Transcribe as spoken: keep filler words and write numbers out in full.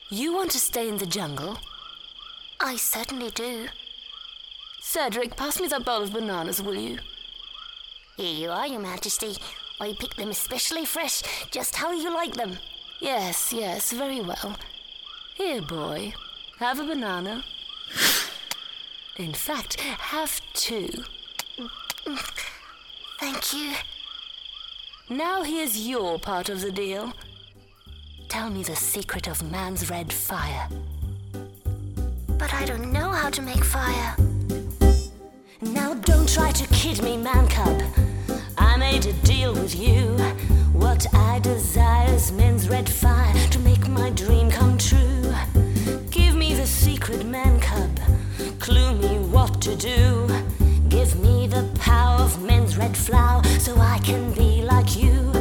You want to stay in the jungle? I certainly do. Cedric, pass me that bowl of bananas, will you? Here you are, Your Majesty. I picked them especially fresh, just how you like them. Yes, yes, very well. Here, boy, have a banana. In fact, have two. Thank you. Now here's your part of the deal. Tell me the secret of man's red fire. But I don't know how to make fire. Now don't try to kid me, man cub. I made a deal with you. What I desire is men's red fire to make my dream come true. Give me the secret, man cub. Clue me what to do. Give me the power of men's red flower so I can be like you.